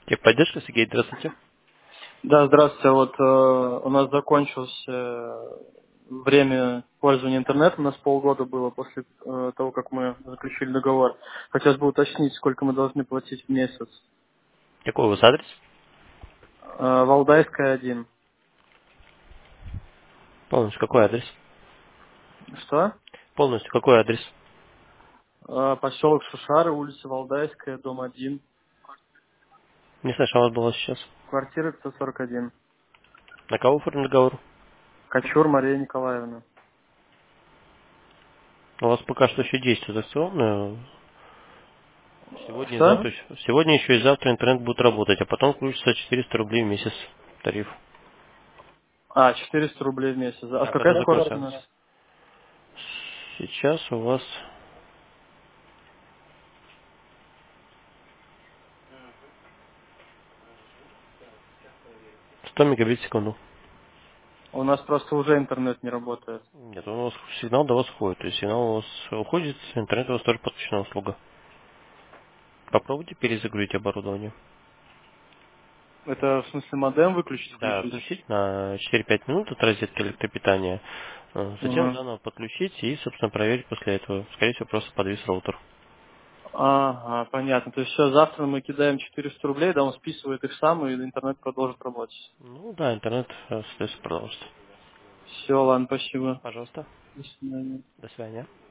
Техподдержка, Сергей, здравствуйте. Да, здравствуйте. Вот у нас закончилось время пользования интернетом. У нас полгода было после того, как мы заключили договор. Хотелось бы уточнить, сколько мы должны платить в месяц. Какой у вас адрес? Валдайская, 1. Полностью какой адрес? Что? Полностью какой адрес? Поселок Шушары, улица Валдайская, дом 1, Не слышал вас было сейчас. квартира 541. На кого оформлен договор? Кочур Мария Николаевна. У вас пока что еще действует акционное. Сегодня и Что? завтра. Сегодня еще и завтра интернет будет работать, а потом включится 400 рублей в месяц тариф. 400 рублей в месяц. А Да, когда какая скорость у закончится. нас? Сейчас у вас 100 мегабит в секунду. У нас просто уже интернет не работает. Нет, у вас сигнал до вас входит. То есть сигнал у вас уходит, интернет у вас тоже подключена услуга. Попробуйте перезагрузить оборудование. Это в смысле модем выключить, Да, включить? включить на 4-5 минут от розетки электропитания. Затем Мгм. заново подключить и, собственно, проверить после этого. Скорее всего, просто подвис роутер. Ага, понятно. То есть все, завтра мы кидаем 400 рублей, да, он списывает их сам, и интернет продолжит работать. Ну да, интернет, соответственно, продолжится. Все, ладно, спасибо. Пожалуйста. До свидания. До свидания.